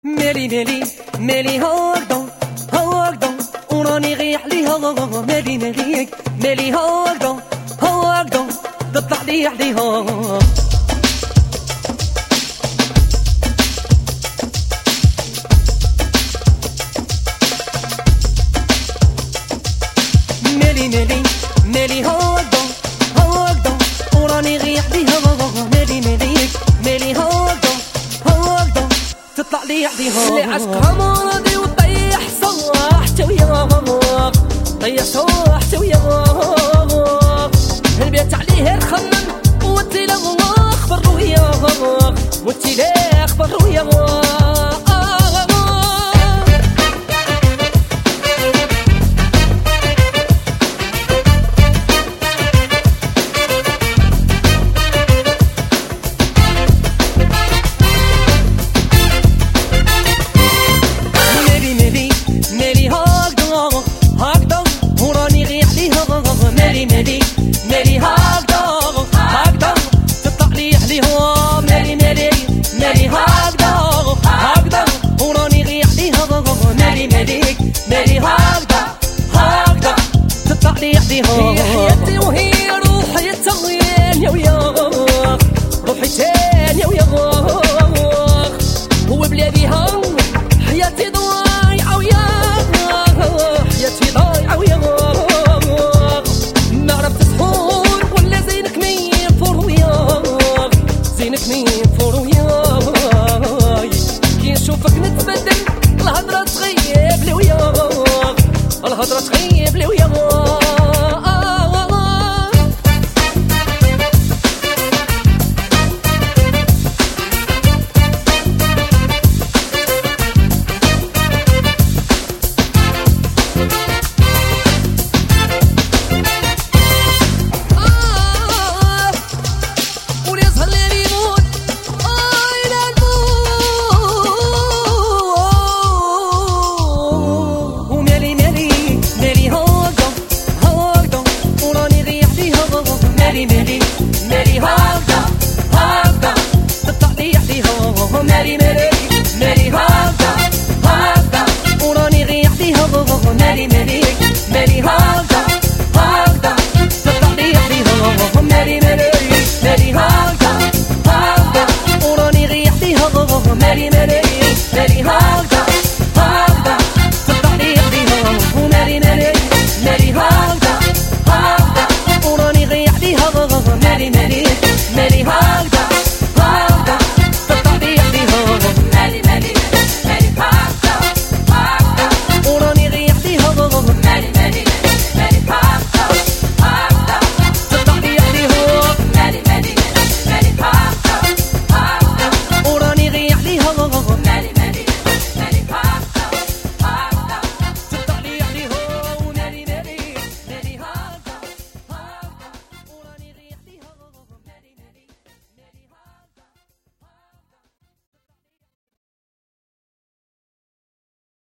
مالي مالي مالي هكذا هكذا وراني غير عليها مالي مالي مالي هكذا هكذا تطلع لي عليها مالي مالي مالي هكذا هكذا وراني غير عليها مالي مالي مالي هكذا هكذا تطلع لي عليها اللي عشقها مرضي وطيح صح حتى وياك طيح صح حتى وياك البيت عليه رخمم وانتي لا اخبر وياك وانتي لا اخبر وياك مالي هكذا هكذا تطلع لي عليها مالي مالي مالي هكذا هكذا وراني غير عليها مالي مالي مالي هكذا هكذا تطلع لي عليها هي حياتي وهي روحي تغيان يا وياك روحي تاني وياك هو بلا بيها حياتي ضايعة وياك حياتي ضايعة وياك كي نشوفك نتبدل الهضرة تغيب لي وياك الهضرة تغيب لي وياك